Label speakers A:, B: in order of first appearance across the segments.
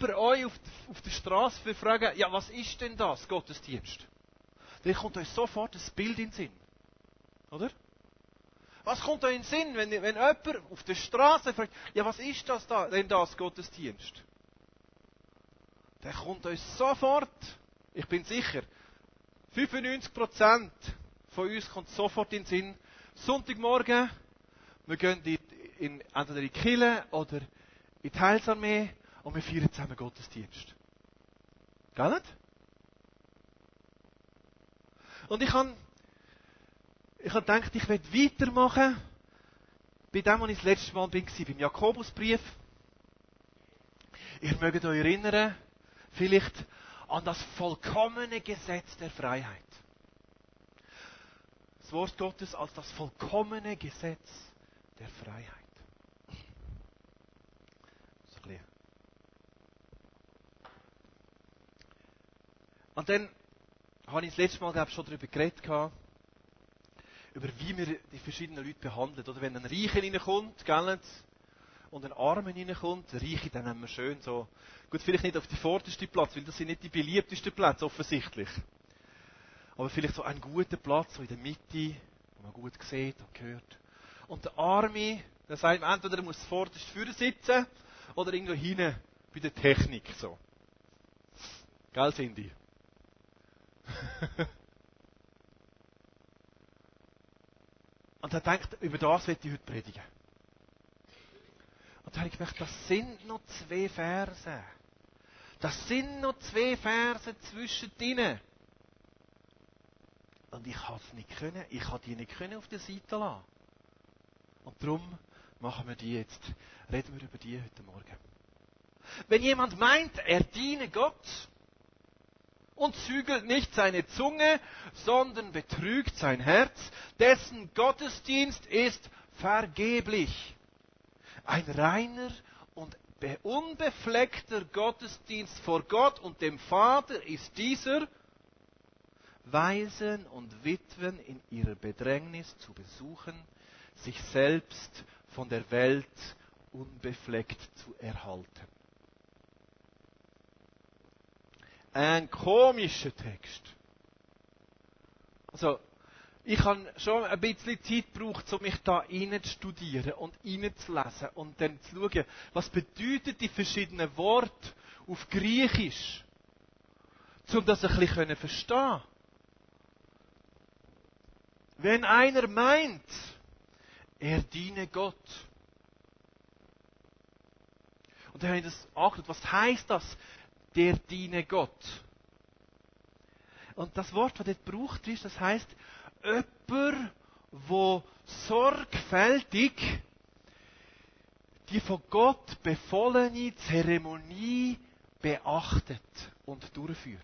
A: euch auf der Straße fragen, ja, was ist denn das, Gottesdienst? Dann kommt euch sofort ein Bild in den Sinn. Oder? Was kommt euch in den Sinn, wenn jemand auf der Straße fragt, ja, was ist denn das, Gottesdienst? Dann kommt euch sofort, ich bin sicher, 95% von uns kommt sofort in den Sinn, Sonntagmorgen, wir gehen entweder in die Kirche oder in die Heilsarmee und wir feiern zusammen Gottesdienst. Gell nicht? Und ich habe gedacht, ich werde weitermachen bei dem, wo ich das letzte Mal war, beim Jakobusbrief. Ihr mögt euch erinnern, vielleicht an das vollkommene Gesetz der Freiheit. Das Wort Gottes als das vollkommene Gesetz der Freiheit. So ein bisschen. Und dann habe ich das letzte Mal, glaube ich, schon darüber geredet, über wie wir die verschiedenen Leute behandeln. Oder wenn ein Reicher reinkommt, gell, und ein Armer reinkommt, der Reiche, dann haben wir schön so, gut, vielleicht nicht auf die vordersten Platz, weil das sind nicht die beliebtesten Plätze, offensichtlich. Aber vielleicht so einen guten Platz, so in der Mitte, wo man gut sieht und hört. Und der Arme, der sagt, entweder er muss vorderst vorne sitzen, oder irgendwo hinten bei der Technik, so. Gell, Cindy? Und er denkt, über das will ich heute predigen. Und da habe ich gedacht, das sind noch 2 Verse. Das sind noch 2 Verse zwischendrin. Und ich habe es nicht können, ich habe die nicht können auf der Seite lassen. Und darum machen wir die jetzt. Reden wir über die heute Morgen. Wenn jemand meint, er diene Gott und zügelt nicht seine Zunge, sondern betrügt sein Herz, dessen Gottesdienst ist vergeblich. Ein reiner und unbefleckter Gottesdienst vor Gott und dem Vater ist dieser, Waisen und Witwen in ihrer Bedrängnis zu besuchen, sich selbst von der Welt unbefleckt zu erhalten. Ein komischer Text. Also, ich habe schon ein bisschen Zeit gebraucht, um mich da rein zu studieren und reinzulesen und dann zu schauen, was bedeuten die verschiedenen Worte auf Griechisch, um das ein bisschen verstehen können. Wenn einer meint, er diene Gott. Und dann habe ich das angeschaut, was heisst das? Der diene Gott. Und das Wort, das dort gebraucht ist, das heisst, jemand, der sorgfältig die von Gott befohlene Zeremonie beachtet und durchführt.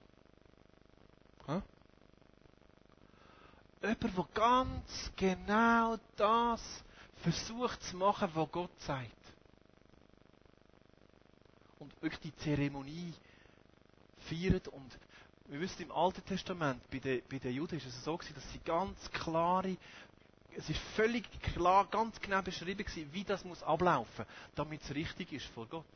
A: Jemand, der ganz genau das versucht zu machen, was Gott sagt. Und wirklich die Zeremonie feiert. Und wir wissen, im Alten Testament, bei den Juden ist es so gewesen, dass sie ganz klare, es ist völlig klar, ganz genau beschrieben gewesen, wie das muss ablaufen, damit es richtig ist vor Gott.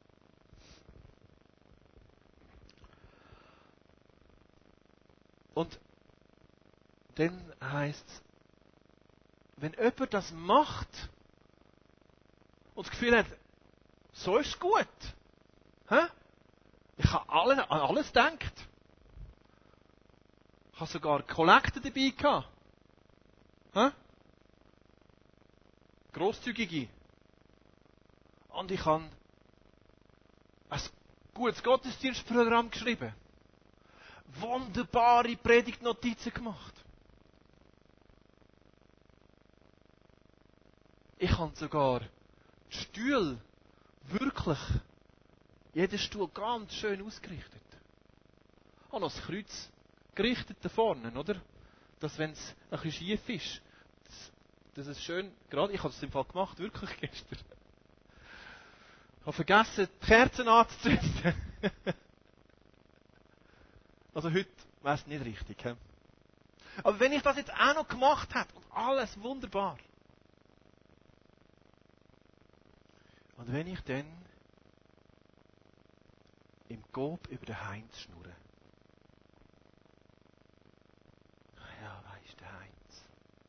A: Und dann heisst es, wenn jemand das macht und das Gefühl hat, so ist es gut, ich habe an alles gedacht, ich habe sogar Kollekte dabei gehabt, Grosszügige, und ich habe ein gutes Gottesdienstprogramm geschrieben, wunderbare Predigtnotizen gemacht. Ich habe sogar die Stühle wirklich, jeden Stuhl ganz schön ausgerichtet. Ich habe noch das Kreuz gerichtet da vorne, oder? Dass, wenn es ein bisschen schief ist, dass es schön, gerade, ich habe es im Fall gemacht, wirklich gestern. Ich habe vergessen, die Kerzen anzuzünden. Also heute wäre es nicht richtig. He? Aber wenn ich das jetzt auch noch gemacht hätte, und alles wunderbar. Und wenn ich dann im Coop über den Heinz schnurren. Ja, weisst der Heinz.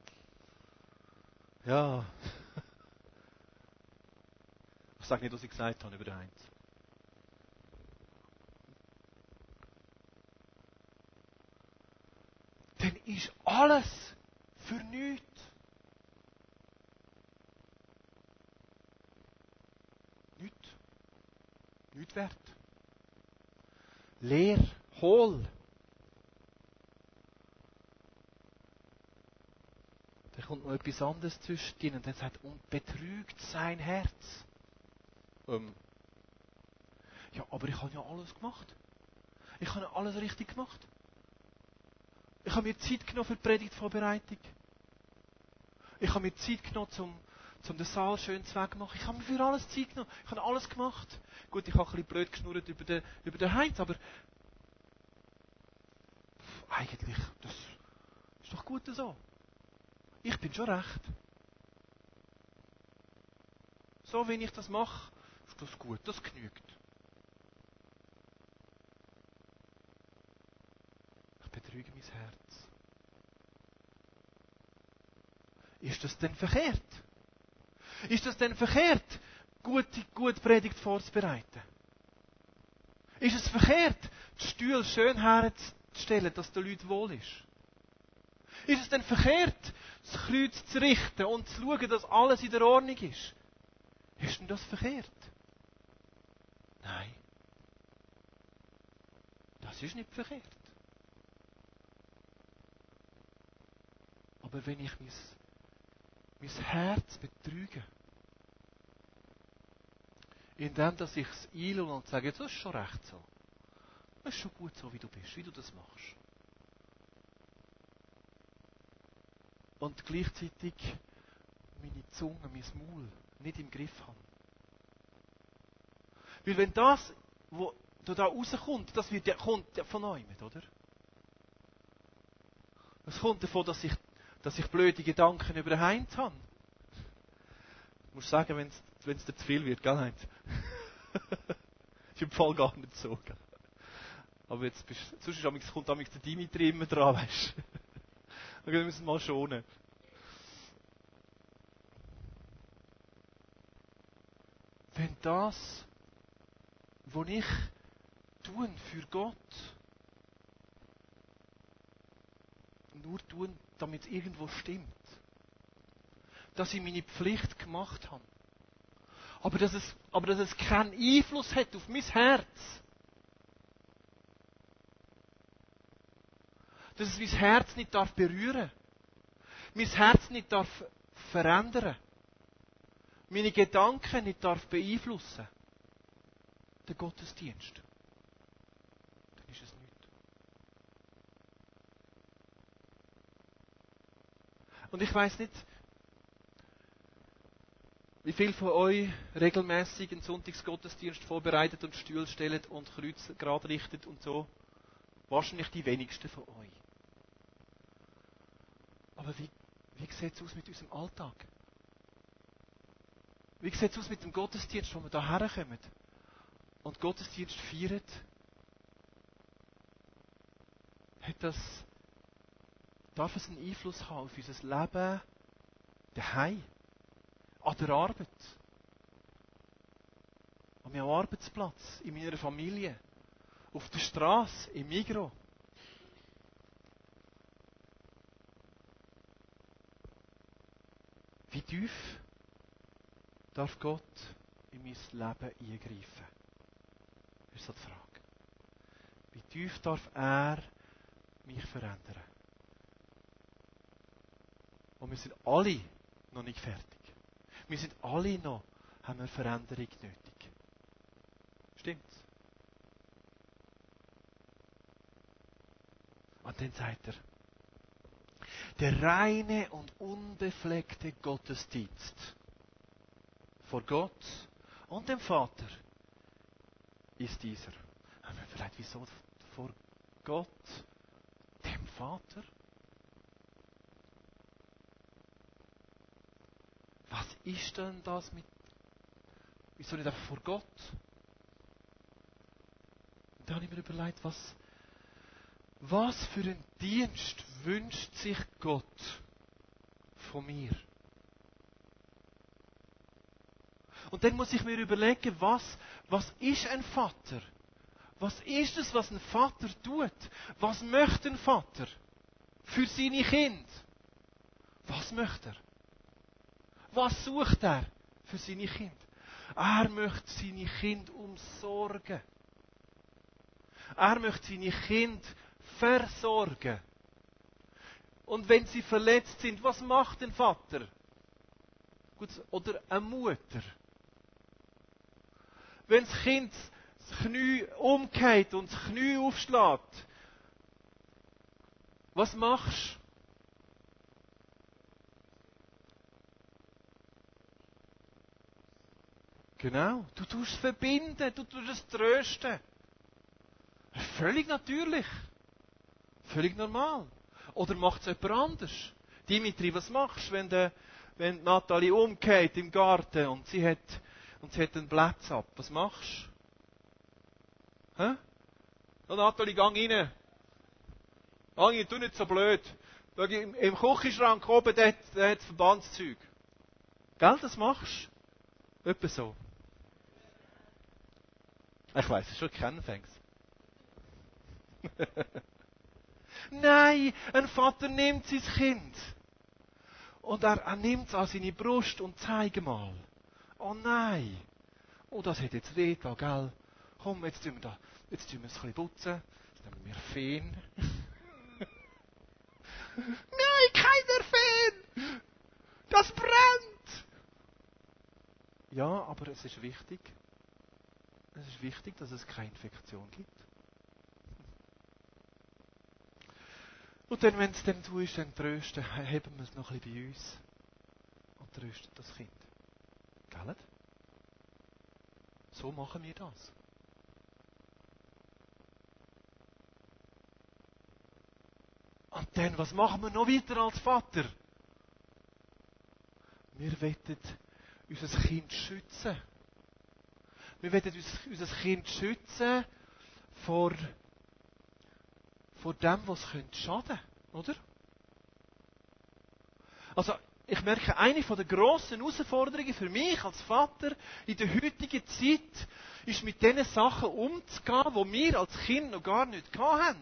A: Ja. Ich sage nicht, was ich gesagt habe über den Heinz. Dann ist alles für nichts. Nichts wert. Leer, hohl. Da kommt noch etwas anderes zwischen und dann sagt, und betrügt sein Herz. Ja, aber ich habe ja alles gemacht. Ich habe ja alles richtig gemacht. Ich habe mir Zeit genommen für die Predigtvorbereitung. Ich habe mir Zeit genommen, um den Saal schön zu machen. Ich habe mir für alles Zeit genommen. Ich habe alles gemacht. Gut, ich habe ein bisschen blöd geschnurrt über den Heinz, aber eigentlich, das ist doch gut so. Ich bin schon recht. So, wie ich das mache, ist das gut, das genügt. Ich betrüge mein Herz. Ist das denn verkehrt? Ist das denn verkehrt, gut Predigt vorzubereiten? Ist es verkehrt, die Stühle schön herzustellen, dass den Leuten wohl ist? Ist es denn verkehrt, das Kreuz zu richten und zu schauen, dass alles in der Ordnung ist? Ist denn das verkehrt? Nein. Das ist nicht verkehrt. Aber wenn ich mein Herz betrüge, indem dass ich es einlade und sage, das ist schon recht so. Das ist schon gut so, wie du bist, wie du das machst. Und gleichzeitig meine Zunge, mein Maul nicht im Griff habe. Weil wenn das, was da rauskommt, das kommt von neuem, oder? Es kommt davon, dass ich blöde Gedanken über den Heinz habe. Ich muss sagen, wenn es dir zu viel wird, gell, Heinz? Ist im Fall gar nicht so, gell? Aber sonst kommt der Dimitri immer dran, weißt du? Dann müssen wir mal schonen. Wenn das, was ich tue für Gott, nur tun, damit es irgendwo stimmt. Dass ich meine Pflicht gemacht habe. Aber dass es keinen Einfluss hat auf mein Herz. Dass es mein Herz nicht darf berühren. Mein Herz nicht darf verändern. Meine Gedanken nicht darf beeinflussen. Der Gottesdienst. Dann ist es nichts. Und ich weiss nicht, wie viele von euch regelmäßig einen Sonntagsgottesdienst vorbereitet und Stühle stellt und Kreuz gerade richtet und so. Wahrscheinlich die wenigsten von euch. Aber wie sieht es aus mit unserem Alltag? Wie sieht es aus mit dem Gottesdienst, wo wir da herkommen und Gottesdienst feiern? Darf es einen Einfluss haben auf unser Leben daheim, an der Arbeit, an meinem Arbeitsplatz, in meiner Familie, auf der Straße, im Migros? Wie tief darf Gott in mein Leben eingreifen? Das ist so die Frage. Wie tief darf er mich verändern? Und wir sind alle noch nicht fertig. Wir sind alle noch, haben eine Veränderung nötig. Stimmt's? Und dann sagt er, der reine und unbefleckte Gottesdienst vor Gott und dem Vater ist dieser. Aber vielleicht wieso vor Gott, dem Vater? Was ist denn das mit... Wieso nicht einfach vor Gott? dann habe ich mir überlegt, was für einen Dienst wünscht sich Gott von mir? Und dann muss ich mir überlegen, was ist ein Vater? Was ist es, was ein Vater tut? Was möchte ein Vater für seine Kinder? Was möchte er? Was sucht er für seine Kinder? Er möchte seine Kinder umsorgen. Er möchte seine Kinder versorgen. Und wenn sie verletzt sind, was macht ein Vater? Gut, oder eine Mutter? Wenn das Kind das Knie umkehrt und das Knie aufschlägt, was machst du? Genau, du tust es verbinden, du tust es trösten. Völlig natürlich. Völlig normal. Oder macht es jemand anders? Dimitri, was machst du, wenn Nathalie umkehrt im Garten und sie hat einen Platz ab? Was machst du? Hä? Oh, Nathalie, geh rein. Geh rein, tu nicht so blöd. Da im Küchenschrank oben, da hat es Verbandszeug. Gell, das machst du? Etwa so. Ich weiss, es ist schon Kennenfängs. Nein, ein Vater nimmt sein Kind. Und er nimmt es an seine Brust und zeigt mal. Oh nein. Oh, das hat jetzt weh getan, gell? Komm, jetzt tun wir es ein bisschen putzen. Jetzt nehmen wir Föhn. Nein, keiner Föhn! Das brennt! Ja, aber es ist wichtig. Es ist wichtig, dass es keine Infektion gibt. Und dann, wenn es dann so ist, dann trösten, heben wir es noch ein bisschen bei uns. Und trösten das Kind. Gell? So machen wir das. Und dann, was machen wir noch weiter als Vater? Wir wollen unser Kind schützen. Wir wollen unser Kind schützen vor dem, was schaden könnte. Oder? Also, ich merke, eine der grossen Herausforderungen für mich als Vater in der heutigen Zeit ist, mit diesen Sachen umzugehen, die wir als Kind noch gar nicht hatten.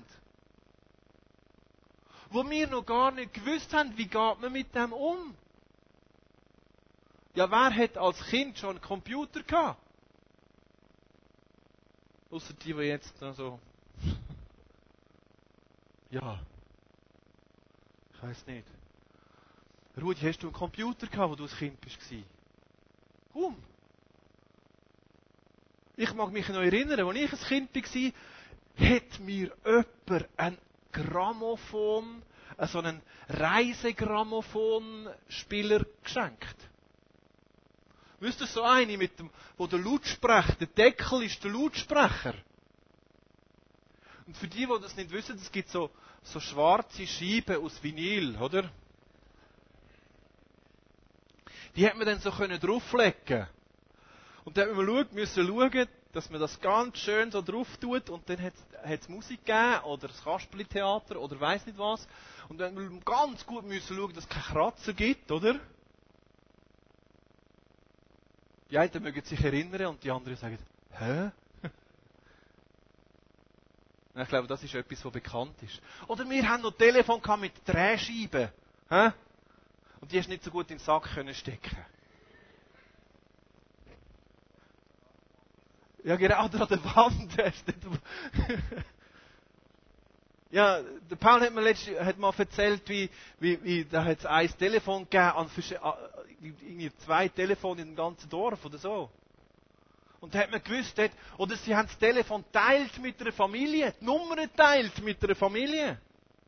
A: Wo wir noch gar nicht gewusst haben, wie geht man mit dem um. Ja, wer hat als Kind schon einen Computer gehabt? Ausser die jetzt noch so... Ja. Ich weiss nicht. Rudi, hast du einen Computer gehabt, wo du als Kind warst? Warum? Ich mag mich noch erinnern, als ich ein Kind war, hat mir jemand ein Grammophon, so einen Reisegrammophonspieler geschenkt. Wisst ihr, so eine, wo der Lautsprecher, der Deckel ist der Lautsprecher. Und für die das nicht wissen, es gibt so schwarze Scheiben aus Vinyl, oder? Die hat man dann so drauflegen. Und dann müssen wir schauen, dass man das ganz schön so drauf tut. Und dann hat es Musik gegeben, oder das Kasperli-Theater, oder weiss nicht was. Und dann müssen wir ganz gut schauen, dass es keine Kratzer gibt, oder? Die einen mögen sich erinnern und die anderen sagen, hä? Ich glaube, das ist etwas, was bekannt ist. Oder wir haben noch Telefon mit Drehscheiben. Hä? Und die hast du nicht so gut in den Sack stecken. Ja, genau, oder an der Wand. Ja, der Paul hat mal erzählt, wie da hat es ein Telefon gegeben, irgendwie 2 Telefone im ganzen Dorf oder so. Und da hat man gewusst, oder sie haben das Telefon teilt mit einer Familie, die Nummern teilt mit einer Familie.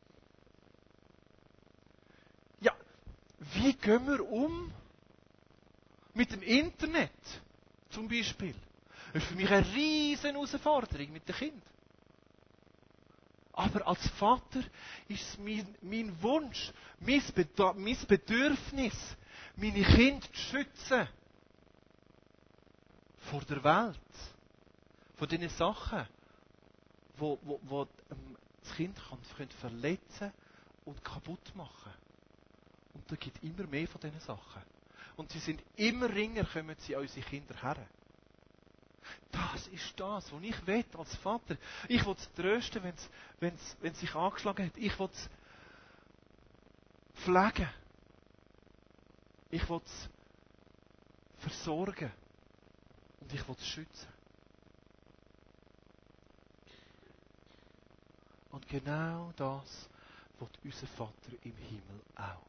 A: Ja, wie gehen wir um mit dem Internet zum Beispiel? Das ist für mich eine riesen Herausforderung mit den Kindern. Aber als Vater ist es mein Wunsch, mein Bedürfnis, meine Kinder zu schützen vor der Welt, vor diesen Sachen, wo das Kind kann verletzen und kaputt machen. Und da gibt immer mehr von diesen Sachen. Und sie sind immer ringer, kommen sie an unsere Kinder her. Das ist das, was ich will als Vater. Ich will es trösten, wenn es sich angeschlagen hat. Ich will es pflegen. Ich will es versorgen. Und ich will es schützen. Und genau das will unser Vater im Himmel auch.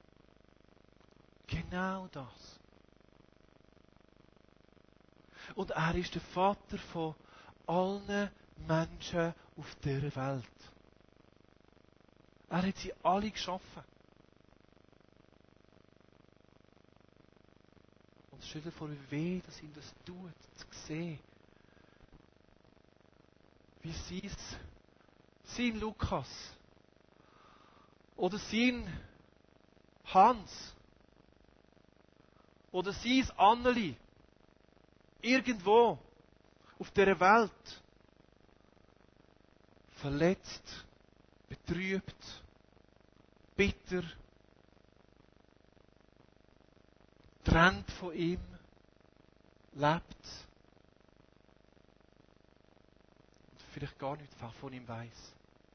A: Genau das. Und er ist der Vater von allen Menschen auf dieser Welt. Er hat sie alle geschaffen. Und stell dir vor, wie weh, dass ihm das tut, zu sehen, wie sein Lukas oder sein Hans oder sein Anneli irgendwo auf dieser Welt verletzt, betrübt, bitter, trennt von ihm, lebt und vielleicht gar nicht von ihm weiss.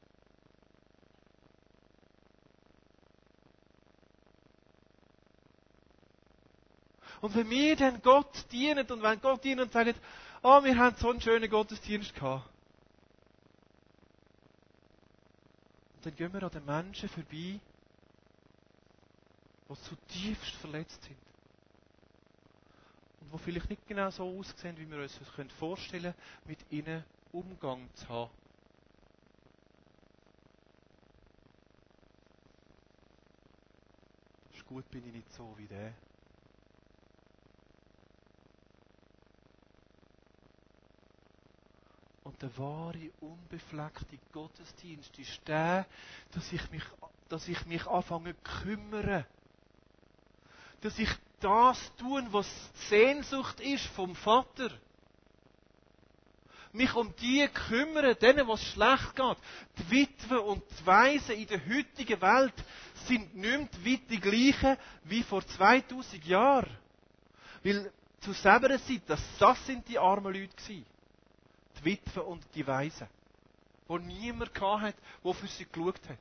A: Und wenn wir dann Gott dienen und wenn Gott dienen und sagen, wir haben so einen schönen Gottesdienst gehabt. Und dann gehen wir an den Menschen vorbei, die zutiefst verletzt sind. Und die vielleicht nicht genau so aussehen, wie wir uns das vorstellen können, mit ihnen Umgang zu haben. Ist gut, bin ich nicht so wie der. Und der wahre, unbefleckte Gottesdienst ist der, dass ich mich anfange zu kümmern. Dass ich das tue, was die Sehnsucht ist vom Vater. Mich um die kümmern, denen, was schlecht geht. Die Witwen und die Waisen in der heutigen Welt sind nicht mehr die gleichen wie vor 2000 Jahren. Weil zu selber Zeit, das sind die armen Leute gewesen. Die Witwen und die Waisen. Wo niemand hatte, der für sie geschaut hat.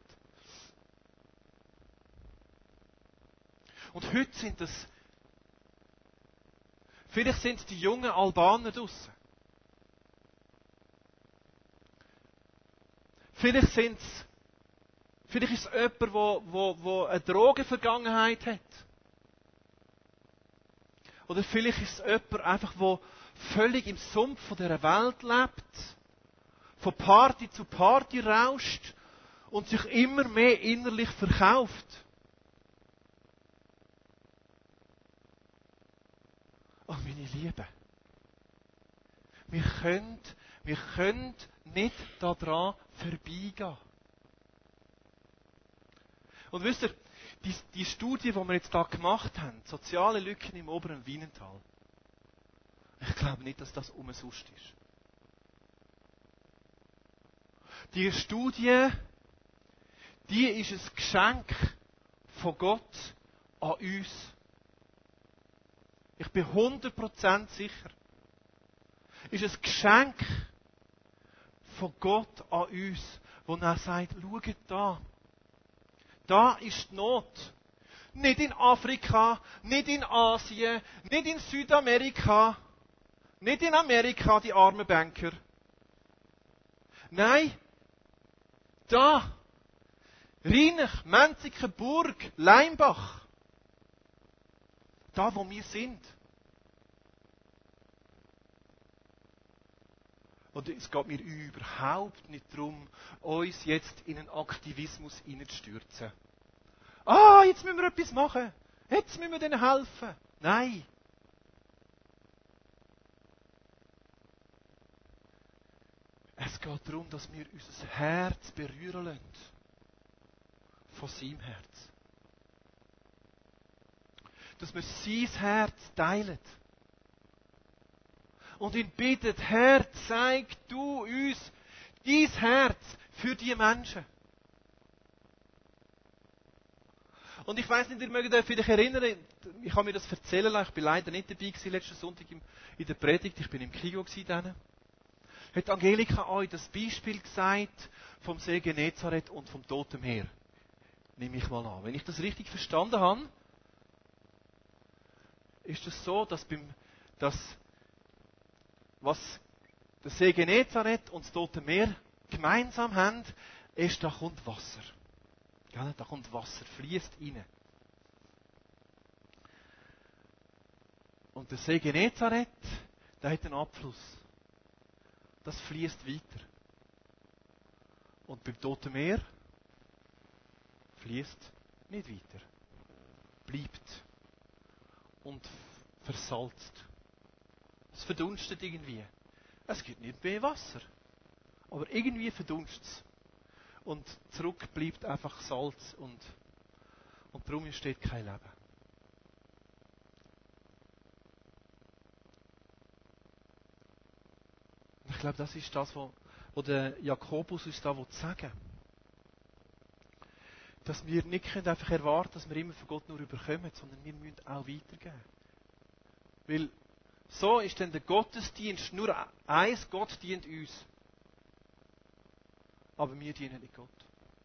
A: Und heute sind das, vielleicht sind es die jungen Albaner draussen. Vielleicht ist es jemand, der eine Drogenvergangenheit hat. Oder vielleicht ist es jemand, einfach, der völlig im Sumpf von dieser Welt lebt, von Party zu Party rauscht und sich immer mehr innerlich verkauft. Oh, meine Lieben, wir können nicht daran vorbeigehen. Und wisst ihr, die Studie, die wir jetzt hier gemacht haben, soziale Lücken im oberen Wienental, ich glaube nicht, dass das umsonst ist. Die Studie, die ist ein Geschenk von Gott an uns. Ich bin 100% sicher. Ist ein Geschenk von Gott an uns, wo er sagt, schaut da. Da ist die Not. Nicht in Afrika, nicht in Asien, nicht in Südamerika, nicht in Amerika, die armen Banker. Nein, da. Rheinach, Menziken, Burg, Leimbach. Da, wo wir sind. Und es geht mir überhaupt nicht darum, uns jetzt in einen Aktivismus hineinzustürzen. Jetzt müssen wir etwas machen. Jetzt müssen wir denen helfen. Nein. Es geht darum, dass wir unser Herz berühren lassen. Von seinem Herz. Dass wir sein Herz teilen. Und ihn bittet, Herr, zeig du uns dein Herz für die Menschen. Und ich weiss nicht, ihr mögt euch vielleicht erinnern, ich kann mir das erzählen lassen, ich bin leider nicht dabei gewesen, letzten Sonntag in der Predigt, ich bin im Kino gewesen. Hat Angelika euch das Beispiel gesagt vom See Genezareth und vom Toten Meer? Nehme ich mal an. Wenn ich das richtig verstanden habe, ist es so, dass was der See Genezareth und das Tote Meer gemeinsam haben, ist, da kommt Wasser. Ja, da kommt Wasser, fließt rein. Und der See Genezareth, der hat einen Abfluss. Das fließt weiter. Und beim Toten Meer fließt nicht weiter. Bleibt. Und versalzt. Es verdunstet irgendwie. Es gibt nicht mehr Wasser. Aber irgendwie verdunstet es. Und zurück bleibt einfach Salz. Und darum entsteht kein Leben. Ich glaube, das ist das, was der Jakobus uns da sagen will. Dass wir nicht einfach erwarten können, dass wir immer von Gott nur überkommen, sondern wir müssen auch weitergeben. Weil so ist dann der Gottesdienst nur eins, Gott dient uns. Aber wir dienen nicht Gott.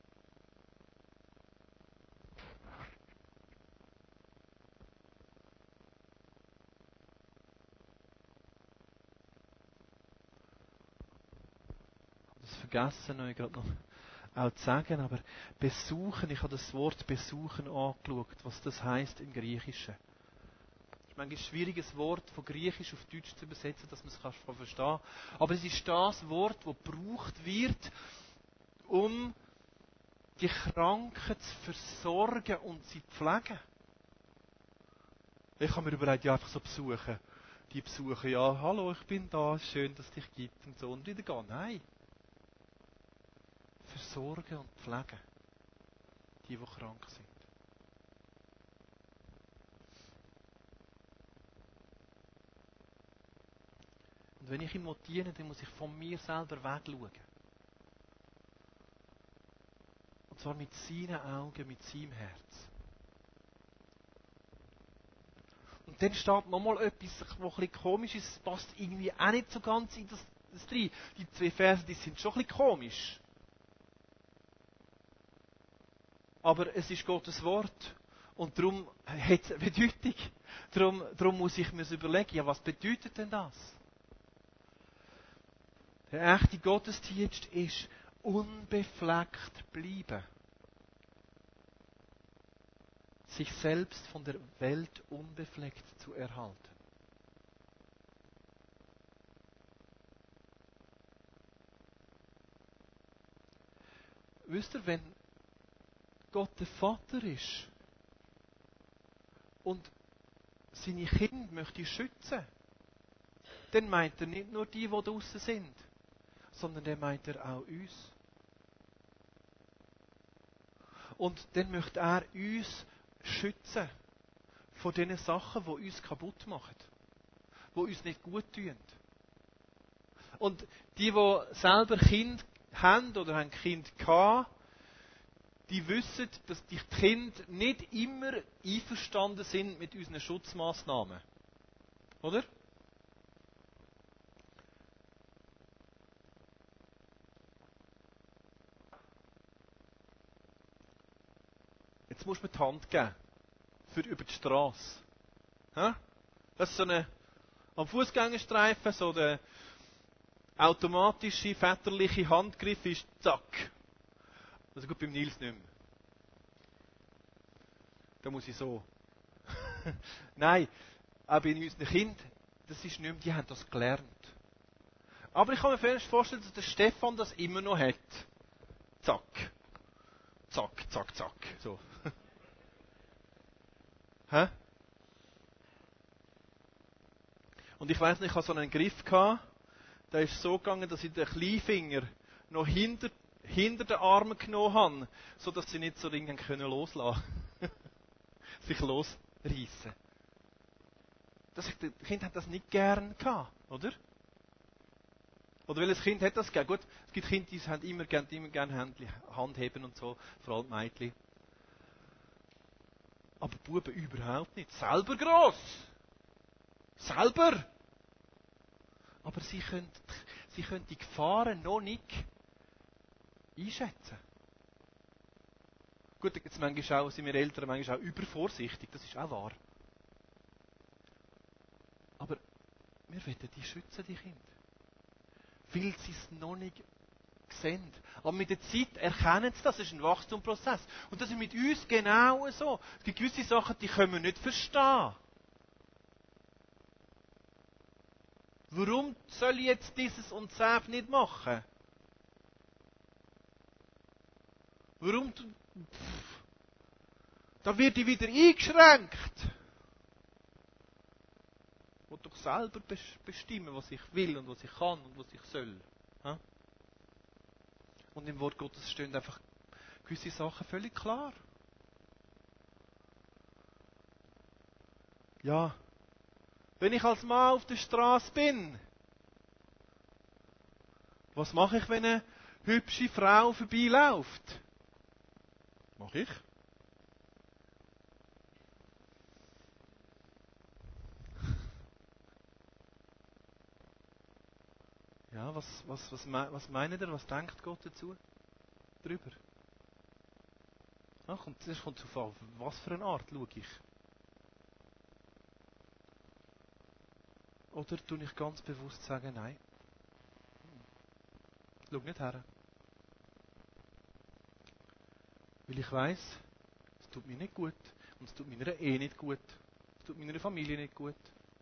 A: Das vergessen wir gerade noch auch zu sagen, aber besuchen, ich habe das Wort besuchen angeschaut, was das heisst im Griechischen. Es ist manchmal ein schwieriges Wort von Griechisch auf Deutsch zu übersetzen, dass man es verstehen kann. Aber es ist das Wort, das gebraucht wird, um die Kranken zu versorgen und sie zu pflegen. Ich habe mir überlegt, ja, einfach so besuchen. Die besuchen, ja, hallo, ich bin da, schön, dass es dich gibt und so. Und wieder gehen. Nein. Versorgen und pflegen. Die krank sind. Und wenn ich ihm diene, dann muss ich von mir selber wegschauen. Und zwar mit seinen Augen, mit seinem Herz. Und dann steht nochmal etwas, was ein bisschen komisch ist. Es passt irgendwie auch nicht so ganz in das rein. Die 2 Verse, die sind schon ein bisschen komisch. Aber es ist Gottes Wort. Und darum hat es eine Bedeutung. Darum muss ich mir überlegen, ja, was bedeutet denn das? Der echte Gottesdienst ist unbefleckt bleiben. Sich selbst von der Welt unbefleckt zu erhalten. Wisst ihr, wenn Gott der Vater ist und seine Kinder möchte schützen, dann meint er nicht nur die draussen sind, sondern dann meint er auch uns. Und dann möchte er uns schützen von den Sachen, die uns kaputt machen, die uns nicht gut tun. Und die selber Kind haben oder haben Kind gehabt, die wissen, dass die Kinder nicht immer einverstanden sind mit unseren Schutzmaßnahmen. Oder? Jetzt muss man die Hand geben. Für über die Straße. Das ist so am Fußgängerstreifen, so der automatische, väterliche Handgriff ist zack. Also gut, beim Nils nicht mehr. Da muss ich so. Nein, auch bei unseren Kindern, das ist nicht mehr, die haben das gelernt. Aber ich kann mir vorstellen, dass der Stefan das immer noch hat. Zack. Zack, zack, zack. So. Hä? Und ich weiss nicht, ich hatte so einen Griff gehabt, der ist so gegangen, dass ich den Kleinfinger noch hinter den Armen genommen habe, sodass sie nicht so Dinge loslassen können. Sich losreißen. Das Kind hat das nicht gern gehabt, oder? Oder welches Kind hat das gegeben? Gut, es gibt Kinder, die haben immer gerne Hand heben und so, vor allem Mädchen. Aber Buben überhaupt nicht. Selber gross. Selber. Aber sie können die Gefahren noch nicht einschätzen. Gut, jetzt manchmal auch, sind wir Eltern manchmal auch übervorsichtig, das ist auch wahr. Aber wir wollen die schützen, die Kinder. Weil sie es noch nicht sehen. Aber mit der Zeit erkennen sie das, das ist ein Wachstumsprozess. Und das ist mit uns genau so. Es gibt gewisse Sachen, die können wir nicht verstehen. Warum soll ich jetzt dieses und das nicht machen? Warum? Da wird ich wieder eingeschränkt. Ich will doch selber bestimmen, was ich will und was ich kann und was ich soll. Und im Wort Gottes stehen einfach gewisse Sachen völlig klar. Ja, wenn ich als Mann auf der Straße bin, was mache ich, wenn eine hübsche Frau vorbeiläuft? Mache ich? Ja, was meint ihr? Was denkt Gott dazu? Drüber? Ja, das kommt darauf an, was für eine Art schaue ich. Oder tue ich ganz bewusst sagen, nein. Schau nicht her. Weil ich weiss, es tut mir nicht gut. Und es tut meiner Ehe nicht gut. Es tut meiner Familie nicht gut.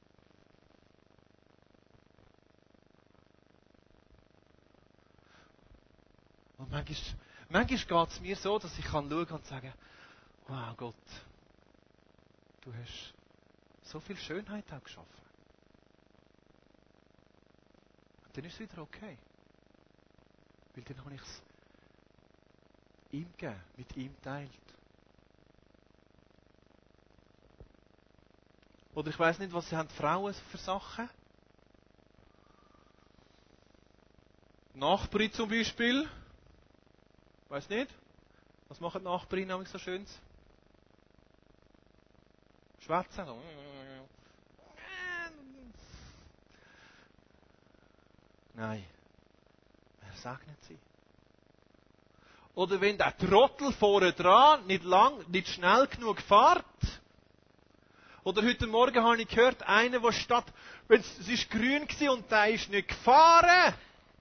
A: Und manchmal geht es mir so, dass ich schauen kann und sagen, wow Gott, du hast so viel Schönheit auch geschaffen. Und dann ist es wieder okay. Weil dann habe ich es ihm gegeben, mit ihm teilt. Oder ich weiss nicht, was haben die Frauen für Sachen? Die Nachbarin zum Beispiel. Weiss nicht? Was machen die Nachbarin nämlich so Schönes? Schwätzen. Nein. Er segnet sie. Oder wenn der Trottel vorne dran nicht schnell genug fährt. Oder heute Morgen habe ich gehört, einer, der es ist grün war und der ist nicht gefahren.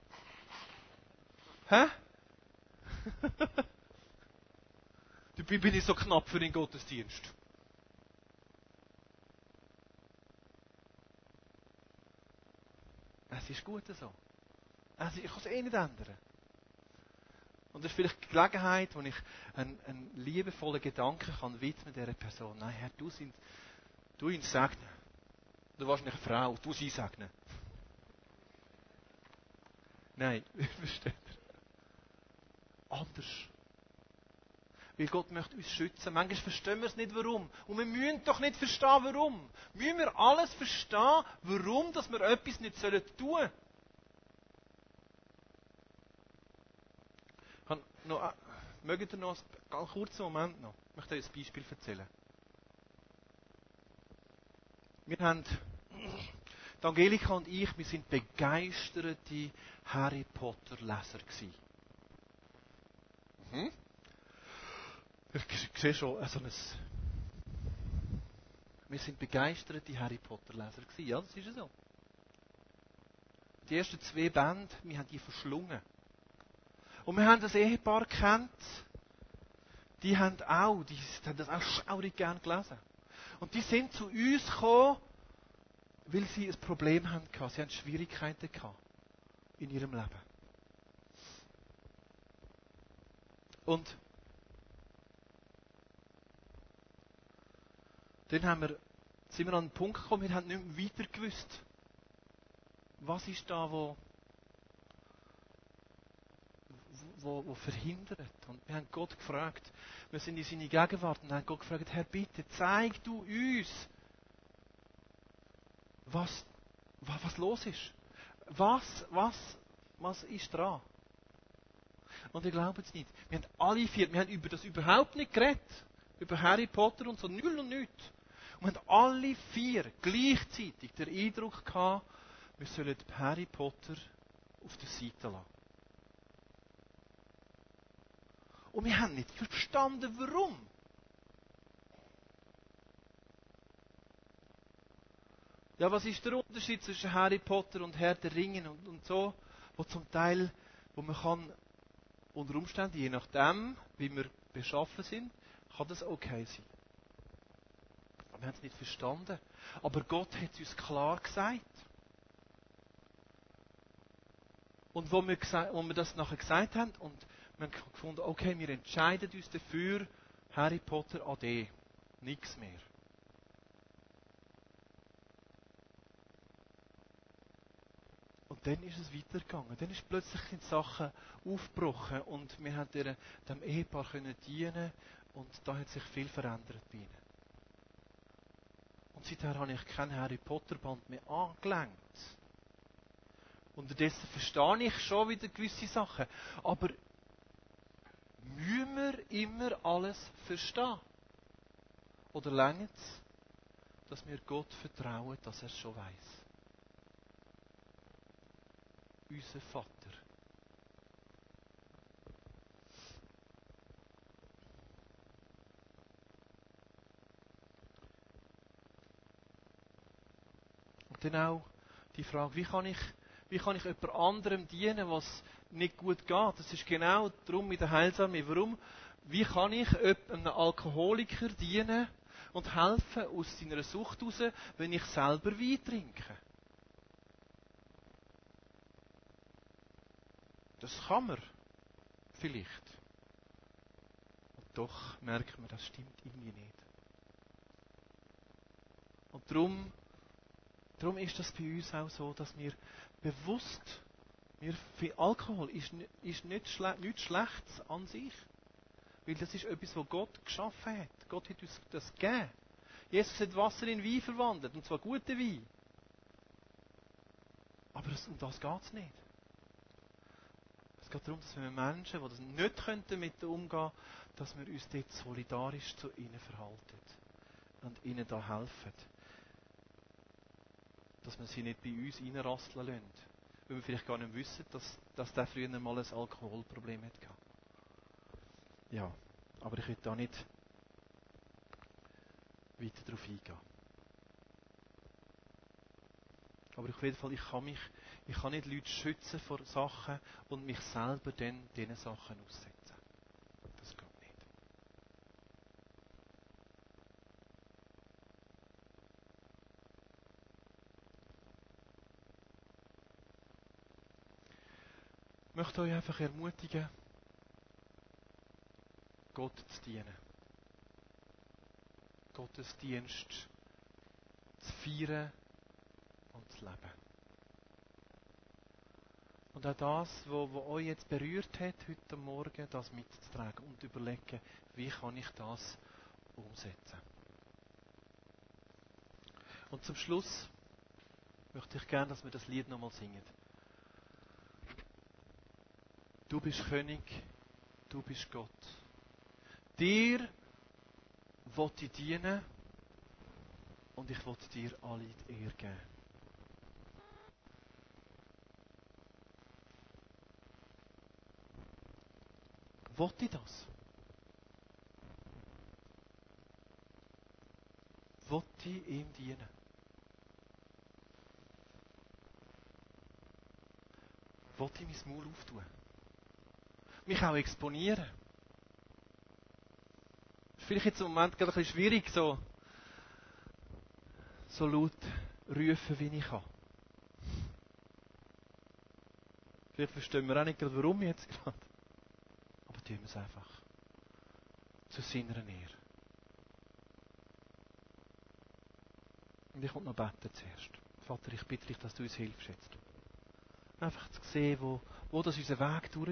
A: Hä? Dabei bin ich so knapp für den Gottesdienst. Es ist gut so. Ich kann es eh nicht ändern. Und das ist vielleicht die Gelegenheit, wo ich einen liebevollen Gedanken kann widmen dieser Person. Nein, Herr, du ihn segnen. Du warst nicht eine Frau, du sie segnen. Nein, versteht ihr? Anders. Weil Gott möchte uns schützen. Manchmal verstehen wir es nicht, warum. Und wir müssen doch nicht verstehen, warum. Müssen wir alles verstehen, warum dass wir etwas nicht tun sollen? Mögt ihr noch einen ganz kurzen Moment noch? Ich möchte euch ein Beispiel erzählen. Die Angelika und ich, wir sind begeisterte Harry Potter Leser gewesen. Ich sehe schon wir sind begeisterte Harry Potter Leser gewesen. Ja, das ist so. Die ersten 2 Bände, wir haben die verschlungen. Und wir haben das Ehepaar gekannt, die haben das auch schaurig gern gelesen. Und die sind zu uns gekommen, weil sie ein Problem hatten. Sie hatten Schwierigkeiten in ihrem Leben. Und dann sind wir an einen Punkt gekommen, wir haben nicht mehr weiter gewusst. Was ist da, wo verhindert? Und wir haben Gott gefragt, wir sind in seine Gegenwart und haben Gott gefragt, Herr, bitte, zeig du uns, was los ist. Was was ist dran? Und ihr glaubt es nicht. Wir haben alle vier, wir haben über das überhaupt nicht geredet. Über Harry Potter und so, null und nichts. Und wir haben alle vier gleichzeitig den Eindruck gehabt, wir sollen Harry Potter auf der Seite lassen. Und wir haben nicht verstanden, warum. Ja, was ist der Unterschied zwischen Harry Potter und Herr der Ringe und so, wo zum Teil, wo man kann, unter Umständen, je nachdem, wie wir beschaffen sind, kann das okay sein. Aber wir haben es nicht verstanden. Aber Gott hat es uns klar gesagt. Und wo wir das nachher gesagt haben, und wir haben gefunden, okay, wir entscheiden uns dafür, Harry Potter ade, nichts mehr. Und dann ist es weitergegangen. Dann ist plötzlich die Sachen aufgebrochen und wir haben dem Ehepaar dienen und da hat sich viel verändert bei ihnen. Und seither habe ich kein Harry Potter Band mehr angelenkt. Unterdessen verstehe ich schon wieder gewisse Sachen. Aber müssen wir immer alles verstehen? Oder reicht es, dass wir Gott vertrauen, dass er es schon weiss? Unser Vater. Und dann auch die Frage, wie kann ich jemand anderem dienen, was nicht gut geht? Das ist genau darum mit der Heilsarmee. Wie kann ich einem Alkoholiker dienen und helfen aus seiner Sucht raus, wenn ich selber Wein trinke? Das kann man vielleicht. Und doch merkt man, das stimmt irgendwie nicht. Und darum ist das bei uns auch so, dass wir bewusst, Alkohol ist nichts Schlechtes an sich. Weil das ist etwas, was Gott geschaffen hat. Gott hat uns das gegeben. Jesus hat Wasser in Wein verwandelt, und zwar guten Wein. Aber um das geht es nicht. Es geht darum, dass wir Menschen, die das nicht damit umgehen können, dass wir uns dort solidarisch zu ihnen verhalten und ihnen da helfen. Dass wir sie nicht bei uns reinrasseln lassen. Weil wir vielleicht gar nicht wissen, dass der früher mal ein Alkoholproblem hatte. Ja, aber ich will da nicht weiter darauf eingehen. Aber auf jeden Fall, ich kann nicht Leute schützen vor Sachen und mich selber dann diesen Sachen aussetzen. Das geht nicht. Ich möchte euch einfach ermutigen, Gott zu dienen. Gottesdienst zu feiern und zu leben. Und auch das, was euch jetzt berührt hat, heute Morgen, das mitzutragen und überlegen, wie kann ich das umsetzen. Und zum Schluss möchte ich gerne, dass wir das Lied nochmal singen. Du bist König, du bist Gott. Dir will ich dienen und ich will dir alle die Ehre geben. Will ich das? Will ich ihm dienen? Will ich mein Maul auftun? Mich auch exponieren? Das ist vielleicht jetzt im Moment gerade ein bisschen schwierig, so laut rufen, wie ich kann. Vielleicht verstehen wir auch nicht gerade, warum jetzt gerade. Aber tun wir es einfach. Zu seiner Ehre. Und ich will noch beten zuerst. Vater, ich bitte dich, dass du uns hilfst jetzt. Einfach zu sehen, wo das unser Weg durch